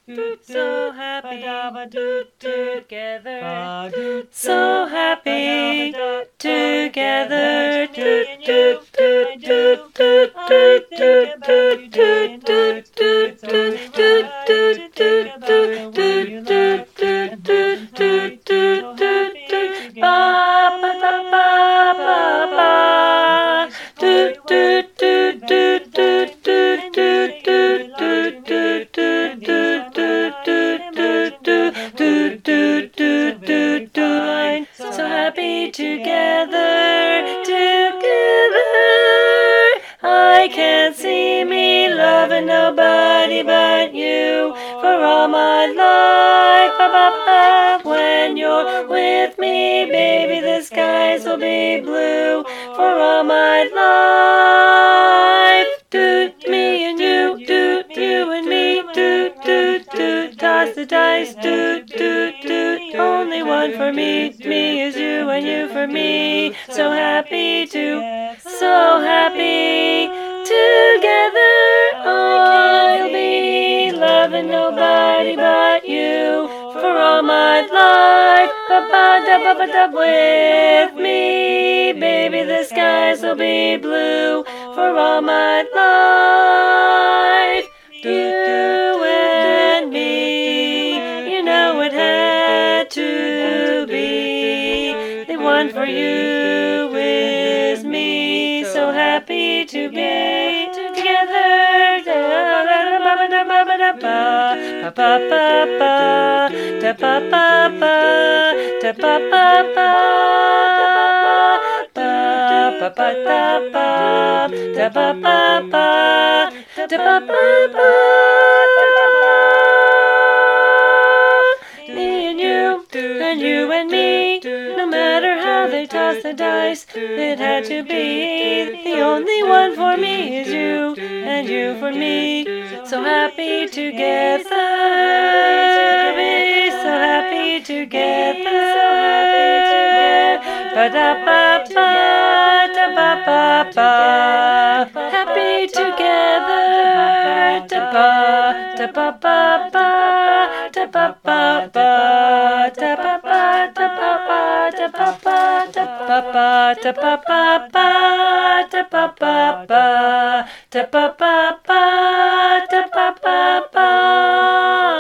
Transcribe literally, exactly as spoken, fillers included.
So happy together, so happy together. So happy together, together. I can't see me loving nobody but you for all my life. When you're with me, baby, the skies will be blue for all my life. Do me and you, do you and me, do do do. Toss the dice, do do do. Only one for me, me is you and you for me. So happy to, so happy together. I'll be loving nobody but you for all my life. Ba-ba-da-ba-ba-da with me, baby, the skies will be blue for all my life. You and me, you know it had to be. The one for you is me, so happy to be together. Pa pa pa pa, da pa pa pa, da pa pa pa, pa pa pa da pa, da pa pa pa, da pa pa pa. Me and you, and you and me, no matter how they toss the dice, it had to be. The only one for me is you, and you for me. So happy together, be so happy together. Ba da ba ba, da ba ba ba. Happy together, da ba da ba ba ba, da ba ba ba, da ba ba da ba ba, da ba ba da ba ba, da ba ba ba, da ba ba ba, da ba ba ba, da ba ba ba.